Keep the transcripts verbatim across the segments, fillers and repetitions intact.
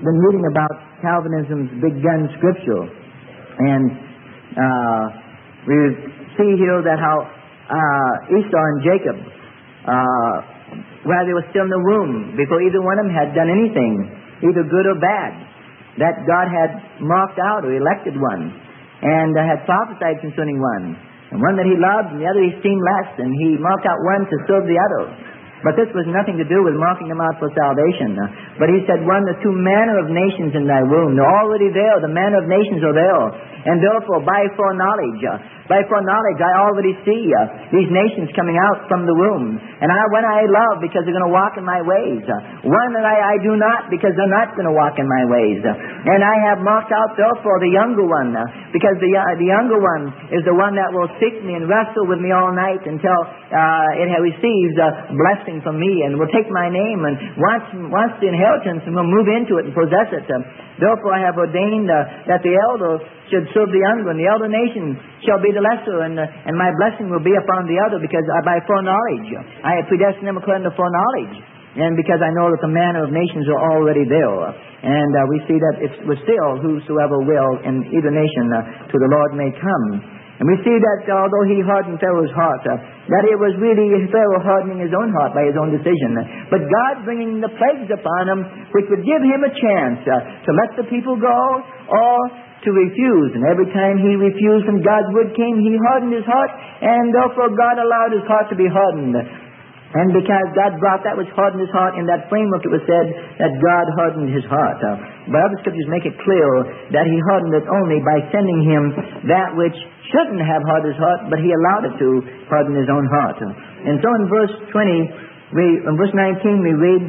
been reading about Calvinism's big gun scripture, and uh, we see here that how uh, Esau and Jacob, uh, while they were still in the womb, before either one of them had done anything, either good or bad, that God had marked out or elected one, and uh, had prophesied concerning one, and one that he loved, and the other he esteemed less, and he marked out one to serve the other. But this was nothing to do with marking them out for salvation. Uh, but he said, one, the two manner of nations in thy womb. They're already there. The manner of nations are there. And therefore, by foreknowledge, uh, by foreknowledge, I already see uh, these nations coming out from the womb. And I, one I love because they're going to walk in my ways. Uh, one that I, I do not because they're not going to walk in my ways. Uh, and I have marked out, therefore, the younger one, uh, because the, uh, the younger one is the one that will seek me and wrestle with me all night until uh, it receives a blessing from me and will take my name and wants, wants the inheritance and will move into it and possess it. Uh, therefore, I have ordained uh, that the elder should serve the younger, and the elder nation shall be the lesser, and uh, and my blessing will be upon the other, because I, by foreknowledge I have predestined them according to foreknowledge, and because I know that the manner of nations are already there. And uh, we see that it was still whosoever will in either nation uh, to the Lord may come. And we see that uh, although he hardened Pharaoh's heart, uh, that it was really Pharaoh hardening his own heart by his own decision. But God bringing the plagues upon him, which would give him a chance uh, to let the people go, or to refuse. And every time he refused and God's word came, he hardened his heart, and therefore God allowed his heart to be hardened. And because God brought that which hardened his heart, in that framework it was said that God hardened his heart. Uh, but other scriptures make it clear that he hardened it only by sending him that which shouldn't have hardened his heart, but he allowed it to harden his own heart. And so in verse twenty, we, in verse nineteen we read,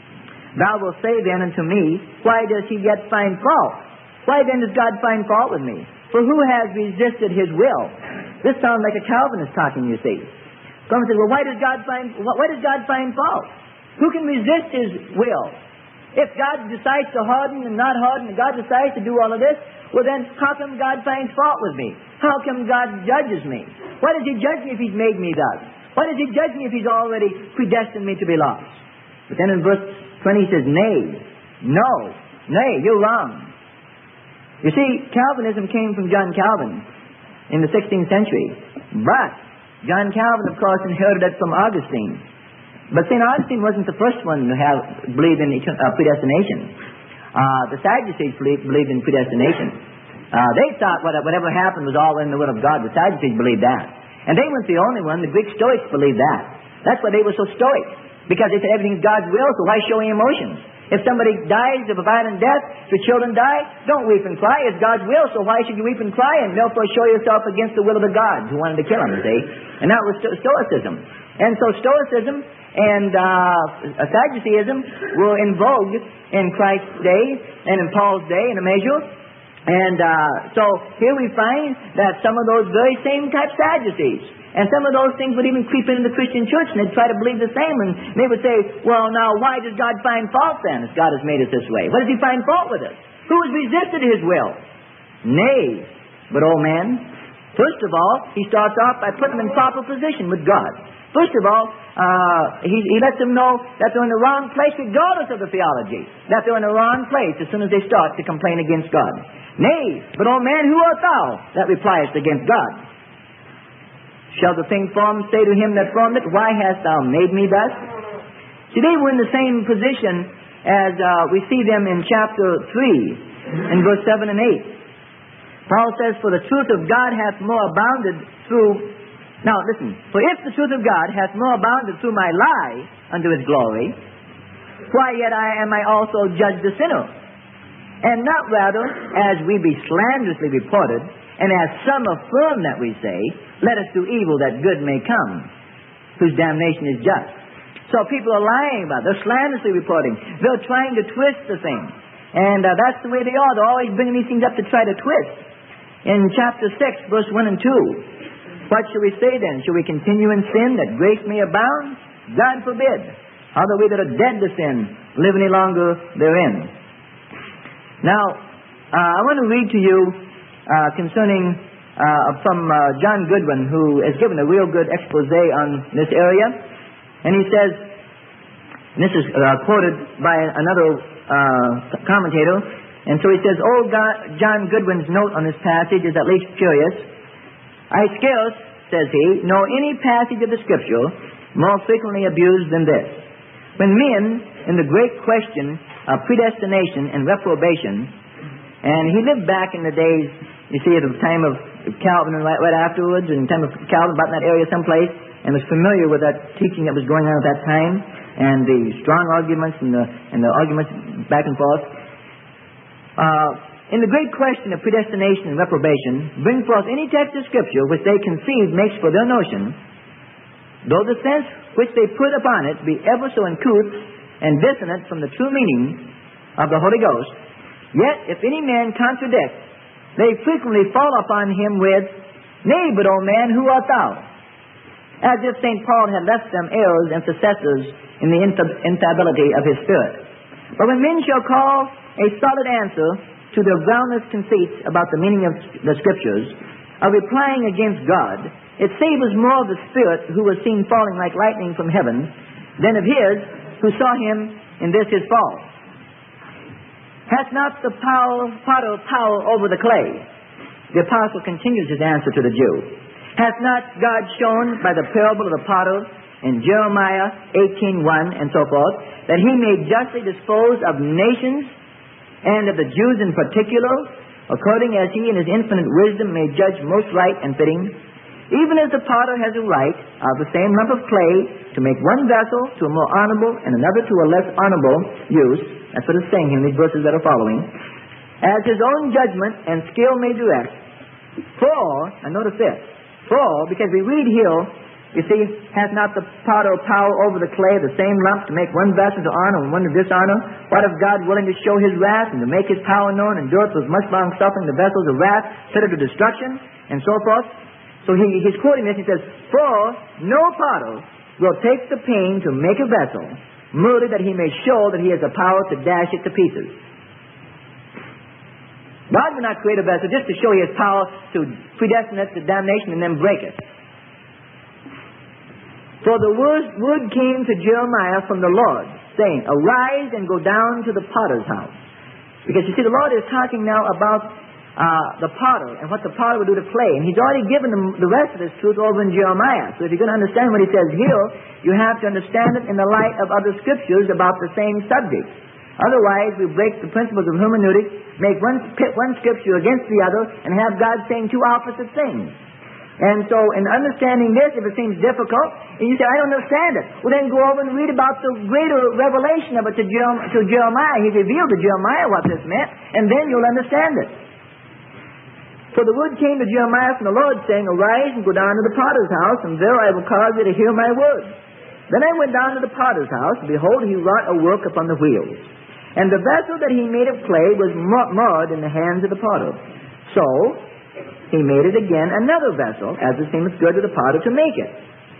Thou wilt say then unto me, Why does he yet find fault? Why then does God find fault with me? For who has resisted his will? This sounds like a Calvinist talking, you see. Someone says, well, why does God find why does God find fault? Who can resist his will? If God decides to harden and not harden, and God decides to do all of this, well then, how come God finds fault with me? How come God judges me? Why does he judge me if he's made me thus? Why does he judge me if he's already predestined me to be lost? But then in verse twenty he says, Nay, no, nay, you're wrong. You see, Calvinism came from John Calvin in the sixteenth century. But John Calvin, of course, inherited it from Augustine. But Saint Augustine wasn't the first one to have believed in uh, predestination. Uh, the Sadducees believed, believed in predestination. Uh, they thought whatever happened was all in the will of God. The Sadducees believed that. And they weren't the only one. The Greek Stoics believed that. That's why they were so stoic. Because they said everything's God's will, so why show any emotions? If somebody dies of a violent death, if your children die, don't weep and cry. It's God's will, so why should you weep and cry and therefore show yourself against the will of the gods who wanted to kill him, see? And that was Sto- Stoicism. And so Stoicism and uh, Sadduceeism were in vogue in Christ's day and in Paul's day in a measure. And uh, so here we find that some of those very same type Sadducees, and some of those things would even creep into the Christian church, and they'd try to believe the same, and they would say, well, now, why does God find fault then, if God has made us this way? What does he find fault with us? Who has resisted his will? Nay, but, oh man, first of all, he starts off by putting them in proper position with God. First of all, uh, he, he lets them know that they're in the wrong place regardless of the theology, that they're in the wrong place as soon as they start to complain against God. Nay, but, oh man, who art thou that repliest against God? Shall the thing formed say to him that formed it, Why hast thou made me thus? See, they were in the same position as uh, we see them in chapter three, in verse seven and eight. Paul says, For the truth of God hath more abounded through... Now, listen. For if the truth of God hath more abounded through my lie unto his glory, why yet I am I also judged the sinner? And not rather as we be slanderously reported, and as some affirm that we say, let us do evil that good may come, whose damnation is just. So people are lying about it. They're slanderously reporting. They're trying to twist the thing. And uh, that's the way they are. They're always bringing these things up to try to twist. In chapter six, verse one and two, what shall we say then? Shall we continue in sin that grace may abound? God forbid. How that we that are dead to sin live any longer therein? Now, uh, I want to read to you Uh, concerning uh, from uh, John Goodwin, who has given a real good expose on this area. And he says, and this is uh, quoted by another uh, commentator. And so he says, "Oh, God, John Goodwin's note on this passage is at least curious. I scarce," says he, "know any passage of the Scripture more frequently abused than this. When men, in the great question of predestination and reprobation," and he lived back in the days, you see, at the time of Calvin and right, right afterwards, in the time of Calvin, about in that area someplace, and was familiar with that teaching that was going on at that time, and the strong arguments and the, and the arguments back and forth. Uh, in the great question of predestination and reprobation, bring forth any text of Scripture which they conceive makes for their notion, though the sense which they put upon it be ever so uncouth and dissonant from the true meaning of the Holy Ghost, yet if any man contradict, they frequently fall upon him with, "Nay, but, O man, who art thou?" As if Saint Paul had left them heirs and successors in the infallibility of his Spirit. But when men shall call a solid answer to their groundless conceits about the meaning of the Scriptures, of replying against God, it savours more of the Spirit who was seen falling like lightning from heaven than of his who saw him in this his fall. Hath not the power, potter power over the clay? The apostle continues his answer to the Jew. Hath not God shown by the parable of the potter in Jeremiah eighteen one and so forth, that he may justly dispose of nations, and of the Jews in particular, according as he in his infinite wisdom may judge most right and fitting? Even as the potter has a right of the same lump of clay to make one vessel to a more honorable and another to a less honorable use, that's what it's saying here in these verses that are following, as his own judgment and skill may direct. For, and notice this, for, because we read here, you see, hath not the potter power over the clay, the same lump, to make one vessel to honor and one to dishonor? What if God, willing to show his wrath and to make his power known, endureth with much long suffering the vessels of wrath, fitted to destruction, and so forth? So he, he's quoting this. He says, "For no potter will take the pain to make a vessel, merely that he may show that he has the power to dash it to pieces." God will not create a vessel just to show he has power to predestine it to damnation and then break it. For the word, word came to Jeremiah from the Lord, saying, "Arise and go down to the potter's house." Because you see, the Lord is talking now about uh, the potter and what the potter would do to clay. And he's already given them the rest of this truth over in Jeremiah. So if you're going to understand what he says here, you have to understand it in the light of other scriptures about the same subject. Otherwise, we break the principles of hermeneutics, make one, pit one scripture against the other, and have God saying two opposite things. And so, in understanding this, if it seems difficult, and you say, "I don't understand it," well, then go over and read about the greater revelation of it to, Jer- to Jeremiah. He revealed to Jeremiah what this meant, and then you'll understand it. For the word came to Jeremiah from the Lord, saying, "Arise and go down to the potter's house, and there I will cause thee to hear my word." Then I went down to the potter's house, and behold, he wrought a work upon the wheels. And the vessel that he made of clay was marred in the hands of the potter. So he made it again another vessel, as it seemeth good to the potter to make it.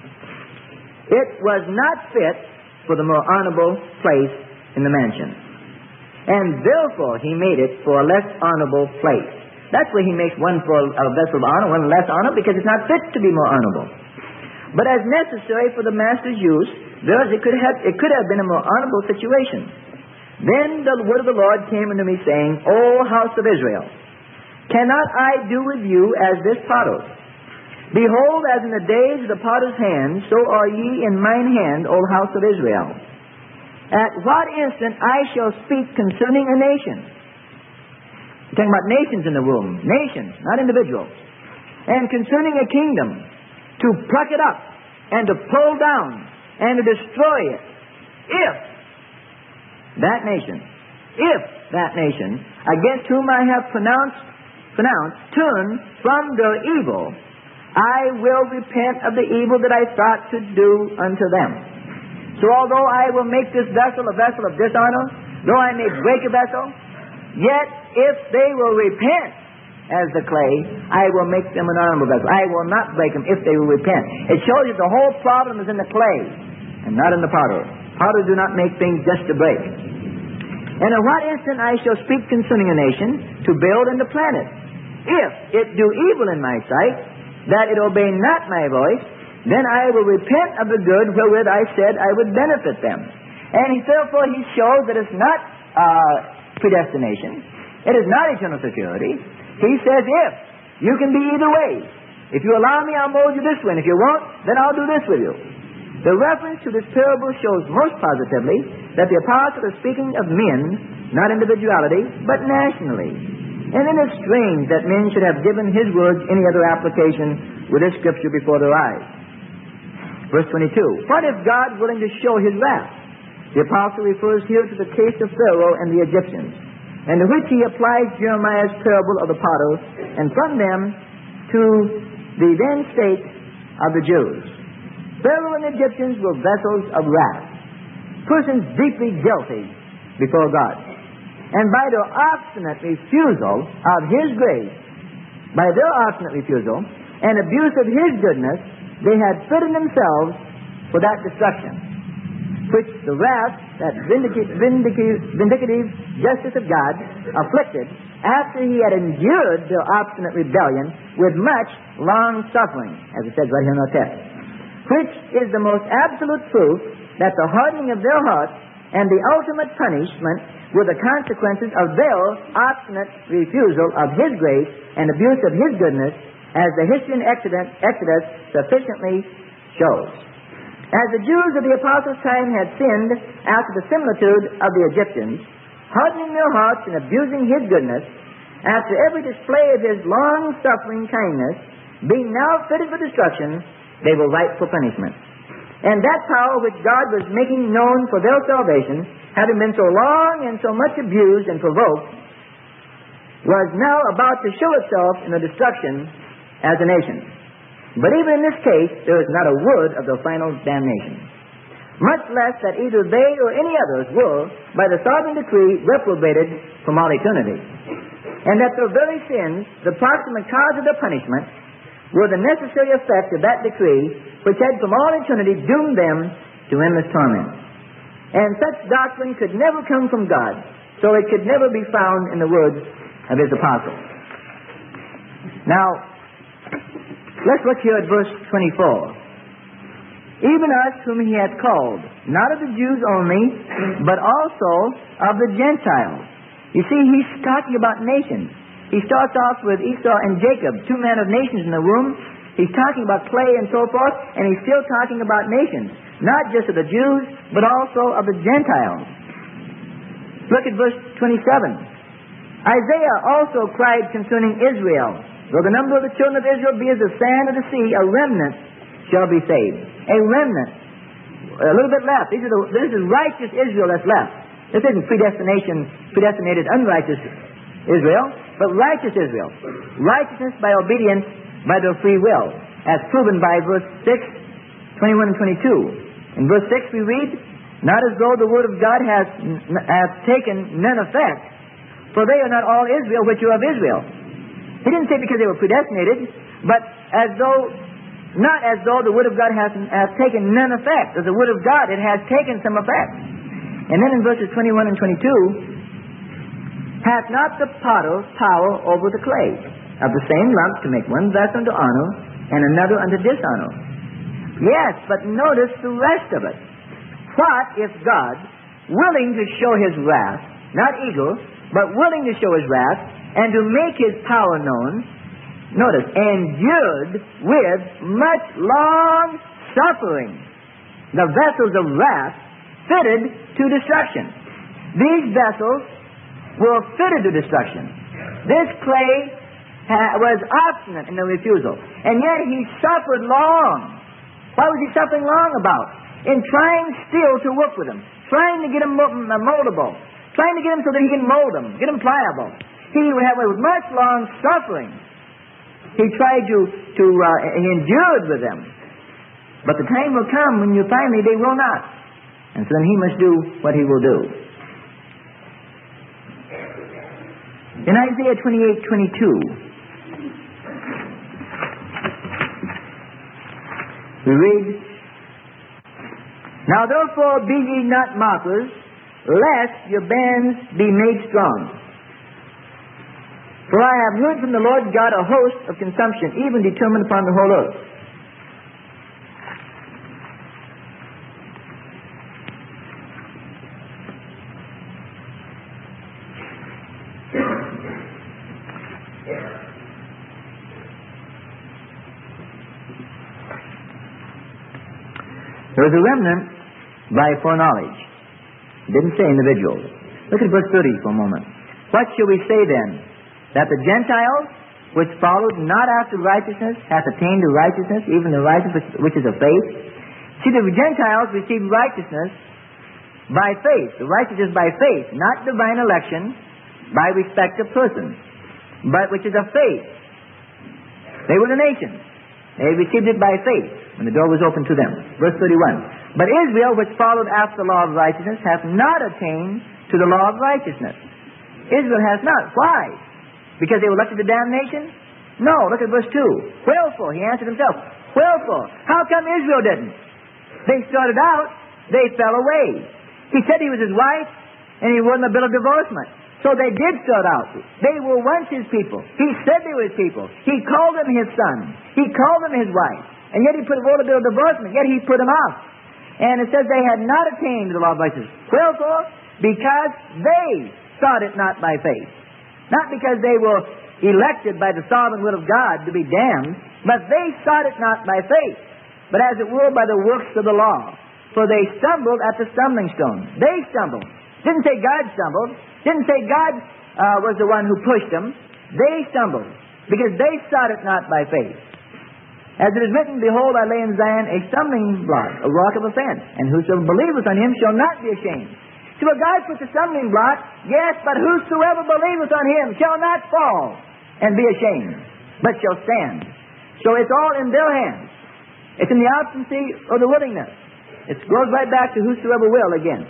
It was not fit for the more honorable place in the mansion. And therefore he made it for a less honorable place. That's where he makes one for a vessel of honor, one less honor, because it's not fit to be more honorable. But as necessary for the master's use, thus it could have, it could have been a more honorable situation. Then the word of the Lord came unto me, saying, "O house of Israel, cannot I do with you as this potter? Behold, as in the days of the potter's hand, so are ye in mine hand, O house of Israel. At what instant I shall speak concerning a nation." We're talking about nations in the room. Nations, not individuals. "And concerning a kingdom, to pluck it up, and to pull down, and to destroy it. If that nation, if that nation, against whom I have pronounced, pronounced, turn from their evil, I will repent of the evil that I thought to do unto them. So although I will make this vessel a vessel of dishonor, though I may break a vessel, yet if they will repent as the clay, I will make them an honorable vessel. I will not break them if they will repent." It shows you the whole problem is in the clay and not in the potter. Potters do not make things just to break. "And at what instant I shall speak concerning a nation, to build and to plant it. If it do evil in my sight, that it obey not my voice, then I will repent of the good wherewith I said I would benefit them." And he, therefore he shows that it's not uh, predestination. It is not eternal security. He says, if. You can be either way. If you allow me, I'll mold you this way. And if you won't, then I'll do this with you. The reference to this parable shows most positively that the apostle is speaking of men, not individuality, but nationally. And it is strange that men should have given his words any other application with this scripture before their eyes. Verse twenty-two. What if God willing to show his wrath? The apostle refers here to the case of Pharaoh and the Egyptians, and to which he applies Jeremiah's parable of the potter, and from them to the then state of the Jews. Pharaoh and the Egyptians were vessels of wrath, persons deeply guilty before God. And by their obstinate refusal of his grace, by their obstinate refusal and abuse of his goodness, they had fitted themselves for that destruction, which the wrath, that vindicative, vindicative, vindicative justice of God, afflicted after he had endured their obstinate rebellion with much long suffering, as it says right here in our text, which is the most absolute proof that the hardening of their hearts and the ultimate punishment were the consequences of their obstinate refusal of his grace and abuse of his goodness, as the history in Exodus, Exodus sufficiently shows. As the Jews of the apostles' time had sinned after the similitude of the Egyptians, hardening their hearts and abusing his goodness, after every display of his long-suffering kindness, being now fitted for destruction, they were ripe for punishment. And that power which God was making known for their salvation, having been so long and so much abused and provoked, was now about to show itself in the destruction as a nation. But even in this case, there is not a word of the final damnation, much less that either they or any others were, by the sovereign decree, reprobated from all eternity, and that their very sins, the proximate cause of their punishment, were the necessary effect of that decree which had from all eternity doomed them to endless torment. And such doctrine could never come from God, so it could never be found in the words of his apostle. Now, let's look here at verse twenty-four. Even us whom he hath called, not of the Jews only, but also of the Gentiles. You see, he's talking about nations. He starts off with Esau and Jacob, two men of nations in the womb. He's talking about clay and so forth, and he's still talking about nations, not just of the Jews, but also of the Gentiles. Look at verse twenty-seven. Isaiah also cried concerning Israel, though the number of the children of Israel be as the sand of the sea, a remnant shall be saved. A remnant. A little bit left. These are the, this is righteous Israel that's left. This isn't predestination, predestinated unrighteous Israel, but righteous Israel. Righteousness by obedience by their free will, as proven by verse six, twenty-one and twenty-two. In verse six we read, not as though the word of God has, has taken none effect, for they are not all Israel which are of Israel. He didn't say because they were predestinated, but as though, not as though the word of God has, has taken none effect. As the word of God, it has taken some effect. And then in verses twenty-one and twenty-two, hath not the potter power over the clay, of the same lump to make one vessel unto honor, and another unto dishonor? Yes, but notice the rest of it. What if God, willing to show his wrath, not eager, but willing to show his wrath, and to make his power known, notice, endured with much long suffering the vessels of wrath fitted to destruction? These vessels were fitted to destruction. This clay ha- was obstinate in the refusal, and yet he suffered long. What was he suffering long about? In trying still to work with them, trying to get them moldable, trying to get them so that he can mold them, get them pliable. He would have with much long suffering. He tried to, to uh, he endured with them. But the time will come when you finally they will not. And so then he must do what he will do. In Isaiah twenty-eight twenty-two, we read, now therefore be ye not mockers, lest your bands be made strong. For I have heard from the Lord God a host of consumption, even determined upon the whole earth. There was a remnant by foreknowledge. It didn't say individuals. Look at verse thirty for a moment. What shall we say then? That the Gentiles, which followed not after righteousness, hath attained to righteousness, even the righteousness which is of faith. See, the Gentiles received righteousness by faith. The righteousness by faith, not divine election, by respect of persons, but which is of faith. They were the nations. They received it by faith when the door was opened to them. Verse thirty-one. But Israel, which followed after the law of righteousness, hath not attained to the law of righteousness. Israel has not. Why? Because they were left to the damnation? No, look at verse two. Wherefore? He answered himself. Wherefore? How come Israel didn't? They started out, they fell away. He said he was his wife, and he wasn't a bill of divorcement. So they did start out. They were once his people. He said they were his people. He called them his son. He called them his wife. And yet he put a bill of divorcement. Yet he put them out. And it says they had not attained to the law of righteousness. Wherefore? Because they sought it not by faith. Not because they were elected by the sovereign will of God to be damned, but they sought it not by faith, but as it were by the works of the law. For they stumbled at the stumbling stone. They stumbled. Didn't say God stumbled. Didn't say God uh, was the one who pushed them. They stumbled because they sought it not by faith. As it is written, Behold, I lay in Zion a stumbling block, a rock of offense, and whosoever believeth on him shall not be ashamed. So God puts a stumbling block, yes, but whosoever believeth on him shall not fall and be ashamed, but shall stand. So it's all in their hands. It's in the obstinacy or the willingness. It goes right back to whosoever will again.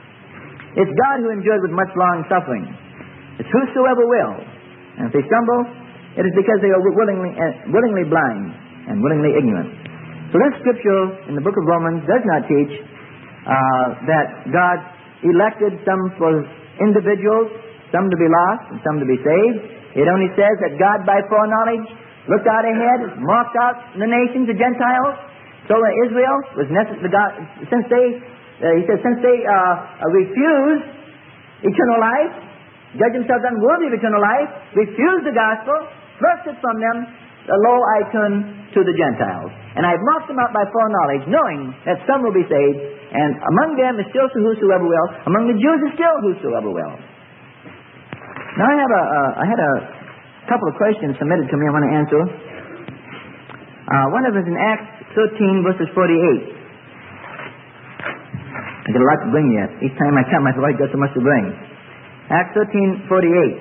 It's God who endured with much long suffering. It's whosoever will. And if they stumble, it is because they are willingly, uh, willingly blind and willingly ignorant. So this scripture in the book of Romans does not teach uh, that God elected some for individuals, some to be lost, and some to be saved. It only says that God, by foreknowledge, looked out ahead, marked out the nations, the Gentiles. So uh, Israel was necessary. God, since they, uh, he says, since they uh, refused eternal life, judged themselves unworthy of eternal life, refused the gospel, thrust it from them, lo, I turn to the Gentiles. And I've marked them out by foreknowledge, knowing that some will be saved, and among them is still whosoever will. Among the Jews is still whosoever will. Now I have a, uh, I had a couple of questions submitted to me I want to answer. Uh, one of them is in Acts thirteen, verses forty-eight. I got a lot to bring yet. Each time I come, I feel like I've got so much to bring. Acts thirteen, forty-eight.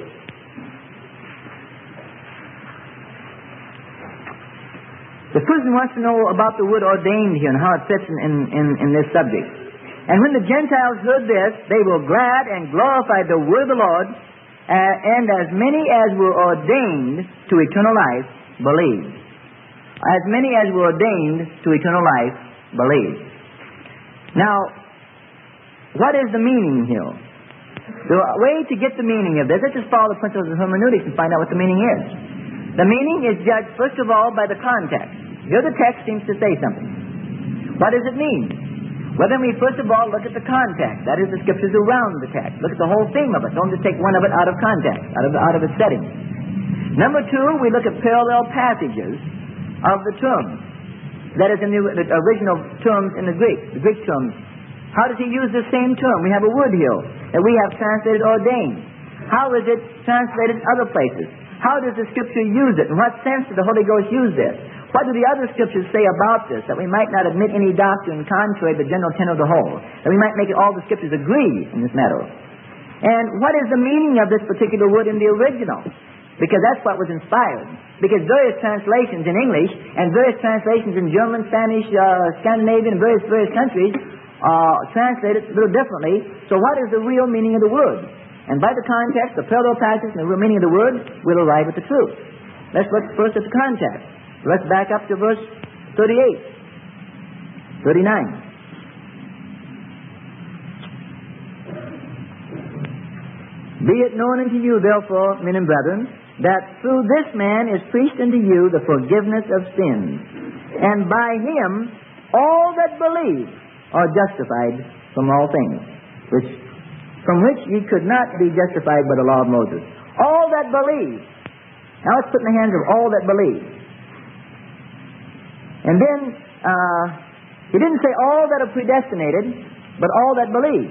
The person wants to know about the word ordained here and how it fits in, in, in, in this subject. And when the Gentiles heard this, they were glad and glorified the word of the Lord, uh, and as many as were ordained to eternal life believed. As many as were ordained to eternal life believed. Now, what is the meaning here? The way to get the meaning of this, let's just follow the principles of hermeneutics and find out what the meaning is. The meaning is judged, first of all, by the context. Here the text seems to say something. What does it mean? Well, then we first of all look at the context. That is, the scriptures around the text. Look at the whole theme of it. Don't just take one of it out of context, out of, out of its setting. Number two, we look at parallel passages of the terms. That is, in the, the original terms in the Greek, the Greek terms. How does he use the same term? We have a word here that we have translated ordained. How is it translated other places? How does the Scripture use it? In what sense did the Holy Ghost use this? What do the other Scriptures say about this? That we might not admit any doctrine contrary to the general tenor of the whole. That we might make all the Scriptures agree in this matter. And what is the meaning of this particular word in the original? Because that's what was inspired. Because various translations in English and various translations in German, Spanish, uh, Scandinavian, and various, various countries uh, translate it a little differently. So what is the real meaning of the word? And by the context, the parallel passage, and the real meaning of the word, we'll arrive at the truth. Let's look first at the context. Let's back up to verse thirty-eight, thirty-nine. Be it known unto you, therefore, men and brethren, that through this man is preached unto you the forgiveness of sins, and by him all that believe are justified from all things, which from which ye could not be justified by the law of Moses. All that believe. Now let's put in the hands of all that believe. And then uh, He didn't say all that are predestinated, but all that believe.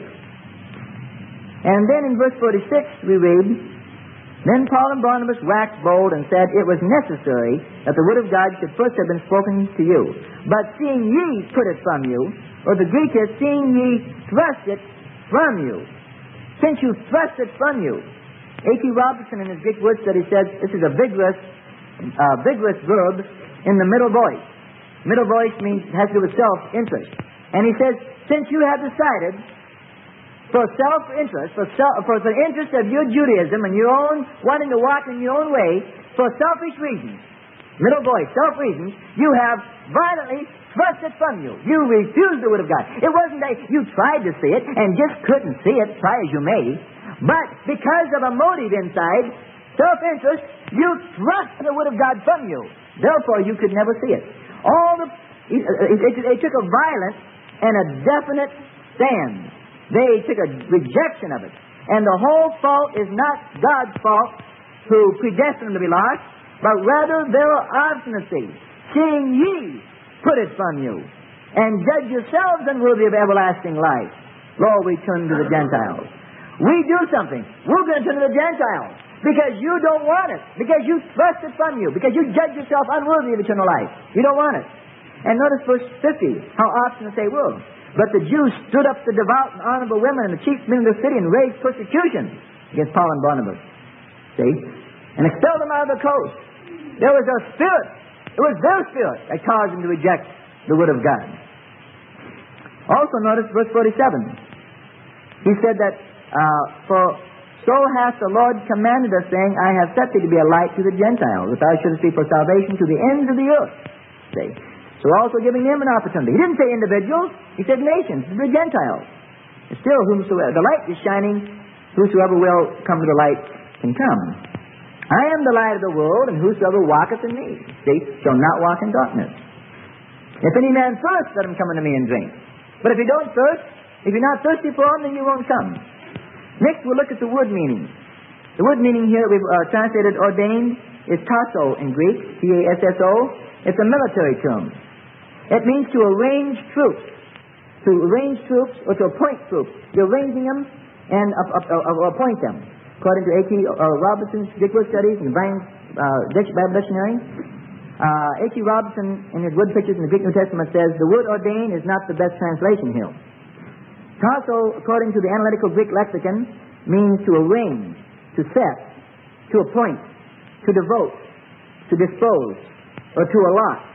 And then in verse forty-six we read, Then Paul and Barnabas waxed bold and said, It was necessary that the word of God should first have been spoken to you. But seeing ye put it from you, or the Greek is, seeing ye thrust it from you. Since you thrust it from you. A T Robertson in his Greek word study says this is a vigorous, uh, vigorous verb in the middle voice. Middle voice means has to do with self-interest. And he says, since you have decided for self-interest, for, self, for the interest of your Judaism and your own wanting to walk in your own way, for selfish reasons, middle voice, self reasons, you have violently thrust it from you. You refused the Word of God. It wasn't that you tried to see it and just couldn't see it, try as you may, but because of a motive inside, self-interest, you thrust the Word of God from you. Therefore, you could never see it. All the it, it, it took a violent and a definite stand. They took a rejection of it. And the whole fault is not God's fault who predestined them to be lost, but rather their obstinacy. Seeing ye put it from you, and judge yourselves unworthy of everlasting life. Lord, we turn to the Gentiles. We do something. We're going to turn to the Gentiles because you don't want it, because you thrust it from you, because you judge yourself unworthy of eternal life. You don't want it. And notice verse fifty, how obstinate they were. But the Jews stood up the devout and honorable women and the chief men of the city and raised persecution against Paul and Barnabas. See? And expelled them out of the coast. There was a spirit. It was their spirit that caused them to reject the Word of God. Also notice verse forty-seven. He said that, uh, For so hath the Lord commanded us, saying, I have set thee to be a light to the Gentiles, that thou shouldest be for salvation to the ends of the earth. See? So also giving them an opportunity. He didn't say individuals. He said nations, the Gentiles. It's still whomsoever. The light is shining. Whosoever will come to the light can come. I am the light of the world, and whosoever walketh in me, see, shall not walk in darkness. If any man thirst, let him come unto me and drink. But if you don't thirst, if you're not thirsty for him, then you won't come. Next, we'll look at the word meaning. The word meaning here we've uh, translated ordained is tasso in Greek, T A S S O. It's a military term. It means to arrange troops, to arrange troops or to appoint troops. You're arranging them and uh, uh, uh, appoint them. According to A T Uh, Robertson's Greek Word Studies and Vine's uh, Bible Dictionary, uh, A T Robertson in his word pictures in the Greek New Testament says the word ordain is not the best translation here. Tasso, according to the Analytical Greek Lexicon, means to arrange, to set, to appoint, to devote, to dispose, or to allot.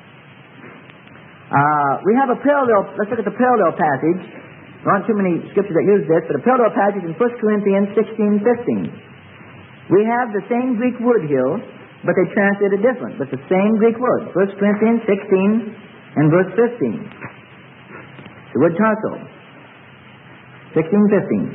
Uh, we have a parallel, let's look at the parallel passage. There aren't too many scriptures that use this, but a parallel passage in First Corinthians sixteen fifteen. We have the same Greek word here, but they translate it different. But the same Greek word. First Corinthians sixteen and verse fifteen. The word tasso. sixteen fifteen.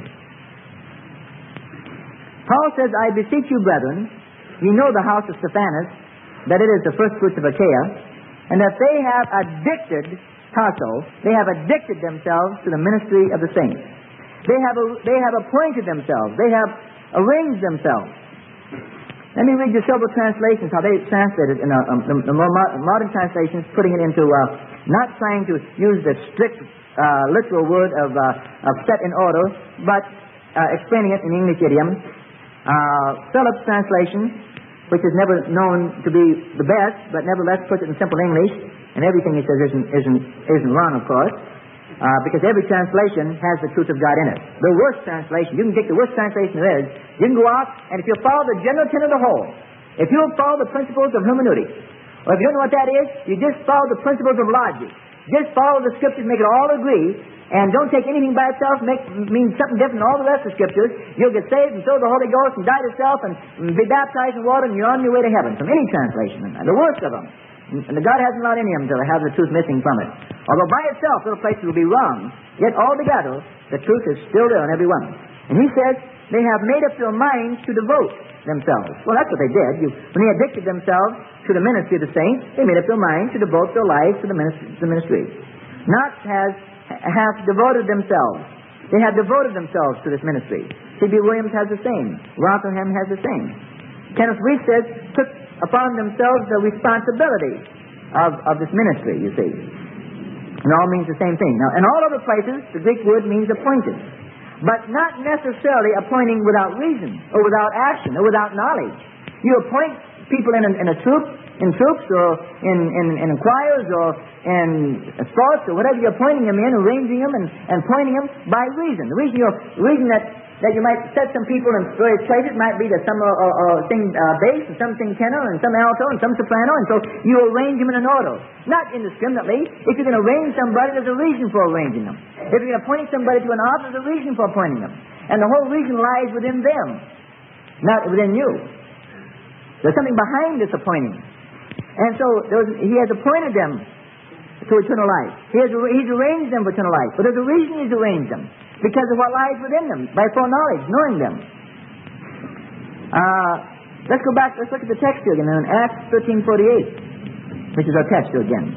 Paul says, I beseech you, brethren, ye know the house of Stephanas, that it is the first fruits of Achaia, and that they have addicted, tasso, they have addicted themselves to the ministry of the saints. They have, a, they have appointed themselves. They have arranged themselves. Let me read you several translations, how they translate it in a, um, the, the more modern translations, putting it into, uh, not trying to use the strict uh, literal word of, uh, of set in order, but uh, explaining it in English idiom. Uh, Phillips' translation, which is never known to be the best, but nevertheless puts it in simple English, and everything he says isn't, isn't, isn't wrong, of course, uh, because every translation has the truth of God in it. The worst translation, you can take the worst translation there is, you can go out, and if you follow the general tenet of the whole, if you follow the principles of hermeneutics, or if you don't know what that is, you just follow the principles of logic. Just follow the scriptures, make it all agree, and don't take anything by itself, make mean something different than all the rest of the scriptures. You'll get saved and fill the Holy Ghost and die to self and be baptized in water, and you're on your way to heaven. From any translation, the worst of them. And God hasn't allowed any of them to have the truth missing from it. Although by itself, little places will be wrong, yet altogether, the truth is still there in every one. And he says, they have made up their minds to devote themselves. Well, that's what they did. You, when they addicted themselves to the ministry of the saints, they made up their minds to devote their lives to the ministry. The ministry. Not has have devoted themselves. They have devoted themselves to this ministry. C B Williams has the same. Rotherham has the same. Kenneth Reese says, took upon themselves the responsibility of, of this ministry, you see. And all means the same thing. Now, in all other places, the Greek word means appointed. But not necessarily appointing without reason, or without action, or without knowledge. You appoint people in a, in a troop, in troops, or in, in, in choirs, or in sports, or whatever you're appointing them in, arranging them and, and pointing them by reason. The reason you're, the reason that, that you might set some people in various places might be that some are, are, are sing uh, bass, and some sing tenor, and some alto, and some soprano, and so you arrange them in an order. Not indiscriminately. If you're going to arrange somebody, there's a reason for arranging them. If you're going to appoint somebody to an office, there's a reason for appointing them. And the whole reason lies within them, not within you. There's something behind this appointing. And so there was, he has appointed them to eternal life. He has, he's arranged them for eternal life. But there's a reason he's arranged them. Because of what lies within them, by foreknowledge, knowing them. Uh, let's go back, let's look at the text here again in Acts thirteen forty-eight, which is our text here again.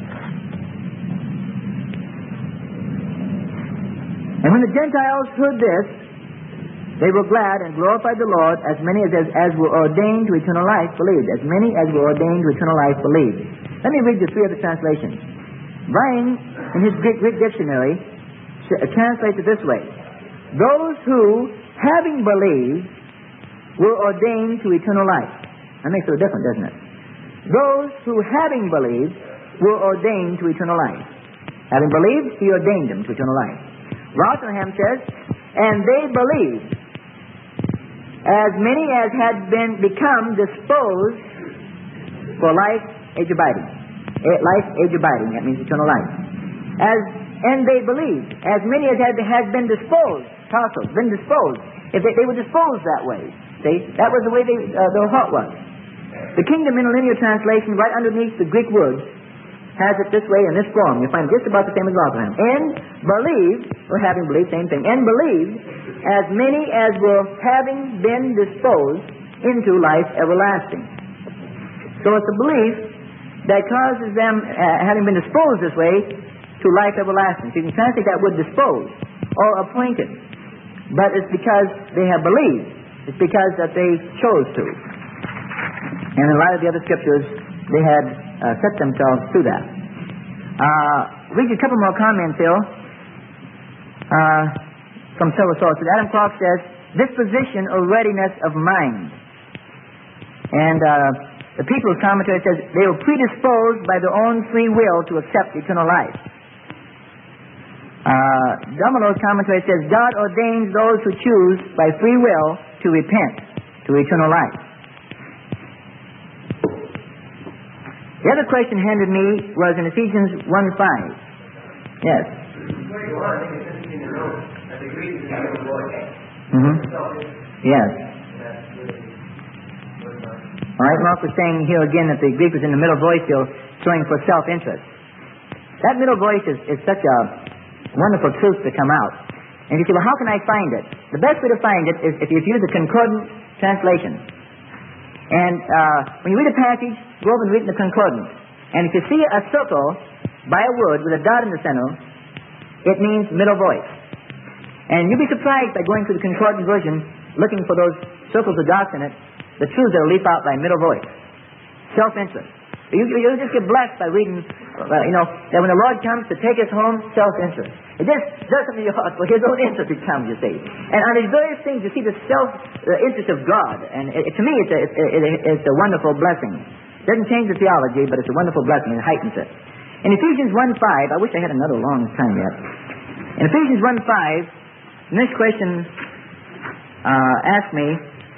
And when the Gentiles heard this, they were glad and glorified the Lord, as many as, as, as were ordained to eternal life believed. As many as were ordained to eternal life believed. Let me read the three other translations. Vine, in his Greek, Greek dictionary, translates it this way: those who, having believed, were ordained to eternal life. That makes it a difference, doesn't it? Those who, having believed, were ordained to eternal life. Having believed, he ordained them to eternal life. Rotherham says, and they believed, as many as had been become disposed for life, age abiding. Life, age abiding. That means eternal life. As And they believed, as many as had, had been disposed, tassels, been disposed. If they, they were disposed that way. See, that was the way they, uh, their heart was. The Kingdom Interlinear Translation, right underneath the Greek words, has it this way in this form. You find just about the same as Rotherham. And believed, or having believed, same thing. And believed, as many as were having been disposed into life everlasting. So it's a belief that causes them, uh, having been disposed this way, to life everlasting. So you can translate that word dispose or appointed. But it's because they have believed. It's because that they chose to. And in a lot of the other scriptures, they had uh, set themselves to that. Uh, read a couple more comments here uh, from several sources. Adam Clark says, disposition or readiness of mind. And uh, the People's Commentary says, they were predisposed by their own free will to accept eternal life. Uh, Domino's commentary says, God ordains those who choose by free will to repent to eternal life. The other question handed me was in Ephesians one five. Yes. Mm-hmm. Yes. All right, Mark was saying here again that the Greek was in the middle voice here, showing for self-interest. That middle voice is, is such a wonderful truth to come out. And you say, well, how can I find it? The best way to find it is if you use a concordant translation. And uh, when you read a passage, go over and read the concordance. And if you see a circle by a word with a dot in the center, it means middle voice. And you'll be surprised by going through the concordant version, looking for those circles with dots in it, the truths that will leap out by middle voice. Self-interest. You, you'll just get blessed by reading, uh, you know, that when the Lord comes to take us home, self-interest. It just does something in your heart for His own interest it comes, you see. And on these various things, you see the self-interest of God. And it, it, to me, it's a, it, it, it's a wonderful blessing. It doesn't change the theology, but it's a wonderful blessing. It heightens it. In Ephesians one five, I wish I had another long time yet. In Ephesians one five, the next question uh, asked me,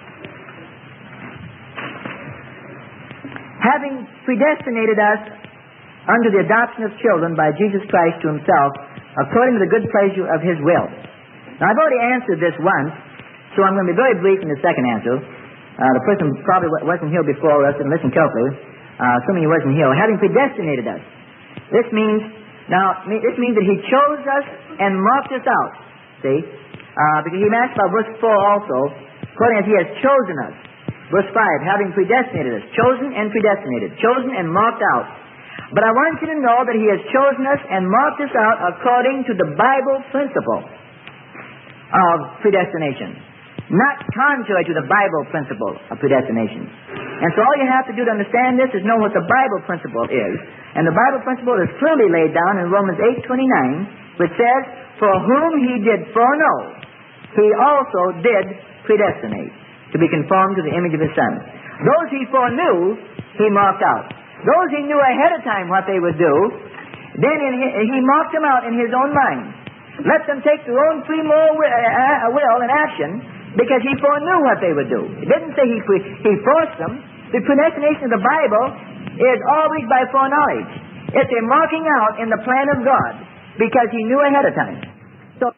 having predestinated us unto the adoption of children by Jesus Christ to Himself, according to the good pleasure of His will. Now, I've already answered this once, so I'm going to be very brief in the second answer. Uh, the person probably wasn't here before us, and listen carefully, uh, assuming he wasn't here. Having predestinated us. This means, now, this means that He chose us and marked us out. See? Uh, because He asked about verse four also, according as He has chosen us. Verse five, having predestinated us. Chosen and predestinated. Chosen and marked out. But I want you to know that He has chosen us and marked us out according to the Bible principle of predestination. not contrary to the Bible principle of predestination. And so all you have to do to understand this is know what the Bible principle is. And the Bible principle is clearly laid down in Romans eight twenty-nine, which says, "For whom he did foreknow, he also did predestinate to be conformed to the image of his Son." Those he foreknew, he marked out. Those he knew ahead of time what they would do, then in his, he marked them out in his own mind. Let them take their own free moral will and action, because he foreknew what they would do. It didn't say he, he forced them. The predestination of the Bible is always by foreknowledge. It's a marking out in the plan of God, because he knew ahead of time. So,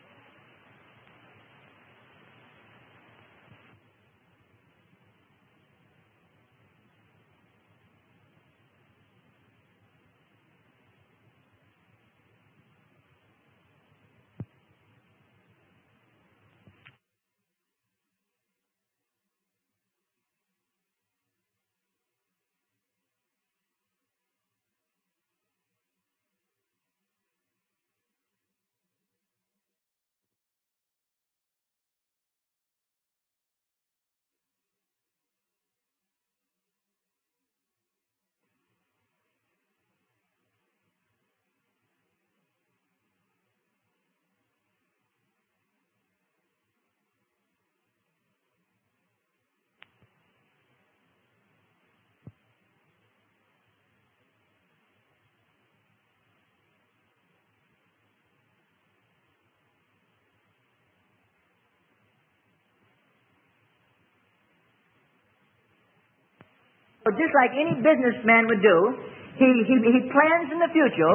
just like any businessman would do, he, he, he plans in the future.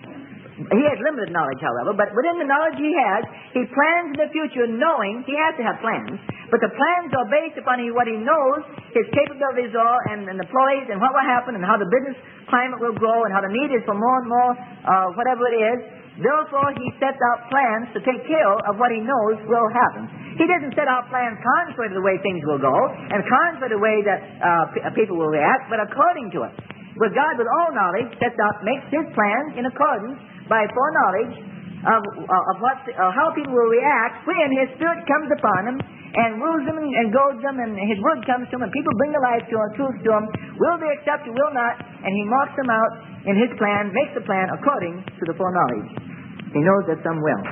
He has limited knowledge, however, but within the knowledge he has, he plans in the future knowing he has to have plans. But the plans are based upon what he knows his capabilities are and, and the employees and what will happen and how the business climate will grow and how the need is for more and more uh, whatever it is. Therefore, he sets out plans to take care of what he knows will happen. He doesn't set out plans contrary to the way things will go and contrary to the way that uh, p- people will react, but according to it. But God, with all knowledge, sets out, makes his plans in accordance by foreknowledge of, uh, of what, uh, how people will react when his Spirit comes upon them and rules them and, and goads them, and his word comes to them, and people bring the life to him, truth to him. Will they accept or will not? And he marks them out in his plan, makes the plan according to the foreknowledge. He knows that some will.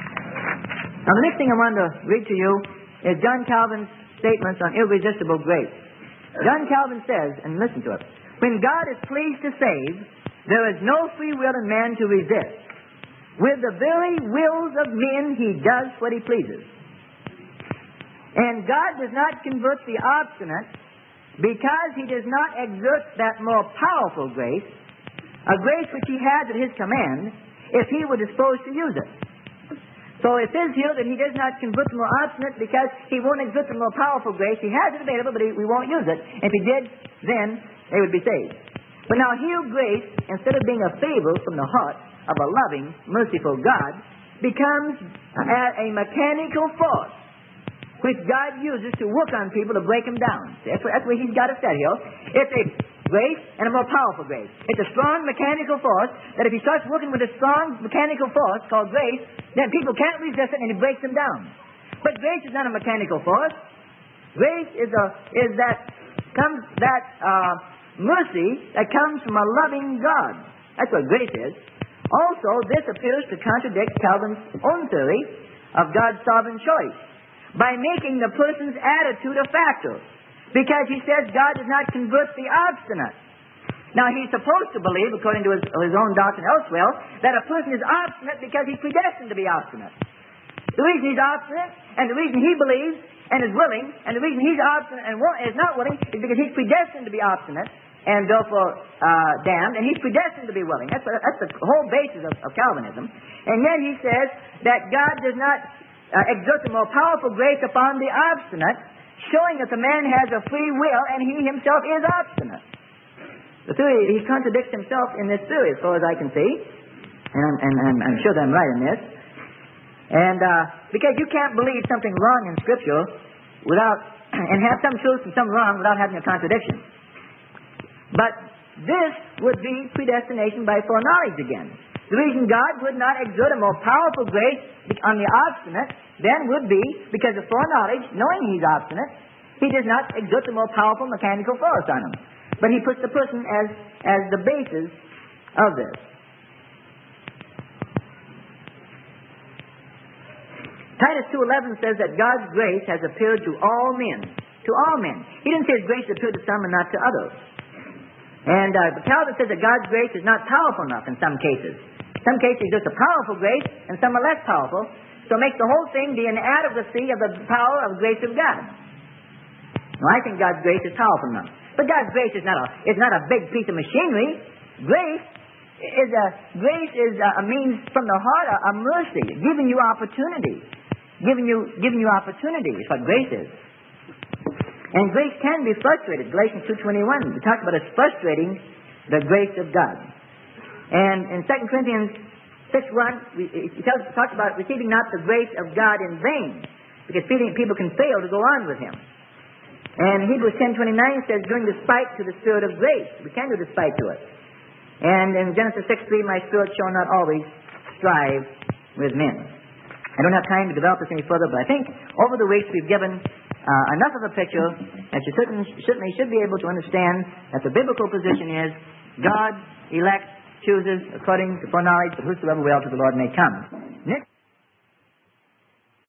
Now, the next thing I want to read to you is John Calvin's statements on irresistible grace. John Calvin says, and listen to it, "When God is pleased to save, there is no free will in man to resist. With the very wills of men, he does what he pleases. And God does not convert the obstinate because he does not exert that more powerful grace, a grace which he has at his command, if he were disposed to use it." So it says here that he does not convert the more obstinate because he won't exert the more powerful grace. He has it available, but he, we won't use it. If he did, then they would be saved. But now here grace, instead of being a favor from the heart of a loving, merciful God, becomes a mechanical force which God uses to work on people to break them down. That's what, that's what he's got it set here. It's a grace and a more powerful grace. It's a strong mechanical force that if he starts working with a strong mechanical force called grace, then people can't resist it and it breaks them down. But grace is not a mechanical force. Grace is a is that comes that uh, mercy that comes from a loving God. That's what grace is. Also, this appears to contradict Calvin's own theory of God's sovereign choice by making the person's attitude a factor. Because he says God does not convert the obstinate. Now, he's supposed to believe, according to his, his own doctrine elsewhere, that a person is obstinate because he's predestined to be obstinate. The reason he's obstinate, and the reason he believes and is willing, and the reason he's obstinate and is not willing, is because he's predestined to be obstinate and therefore uh, damned, and he's predestined to be willing. That's, that's the whole basis of, of Calvinism. And yet he says that God does not uh, exert the more powerful grace upon the obstinate, showing that the man has a free will and he himself is obstinate. The theory, he contradicts himself in this theory as far as I can see. And I'm, and, and I'm sure that I'm right in this. And uh, because you can't believe something wrong in Scripture without, and have some truth and some wrong without having a contradiction. But this would be predestination by foreknowledge again. The reason God would not exert a more powerful grace on the obstinate then would be because of foreknowledge, knowing he's obstinate, he does not exert the more powerful mechanical force on him. But he puts the person as, as the basis of this. Titus two eleven says that God's grace has appeared to all men. To all men. He didn't say His grace appeared to some and not to others. And uh, Calvin says that God's grace is not powerful enough in some cases. Some cases just a powerful grace, and some are less powerful. So it makes the whole thing be an adequacy of the power of the grace of God. Now, I think God's grace is powerful enough. But God's grace is not a, is not a big piece of machinery. Grace is a, grace is a, a means from the heart, a, a mercy, giving you opportunity. Giving you, giving you opportunity is what grace is. And grace can be frustrated. Galatians two twenty-one, we talk about us frustrating the grace of God. And in Second Corinthians six one, he tells, talks about receiving not the grace of God in vain, because people can fail to go on with Him. And Hebrews ten twenty-nine says, doing despite to the Spirit of grace. We can do despite to it. And in Genesis six three, my spirit shall not always strive with men. I don't have time to develop this any further, but I think over the weeks we've given uh, enough of a picture that you certainly, certainly should be able to understand that the biblical position is God elects, chooses according to foreknowledge, but whosoever will to the Lord may come.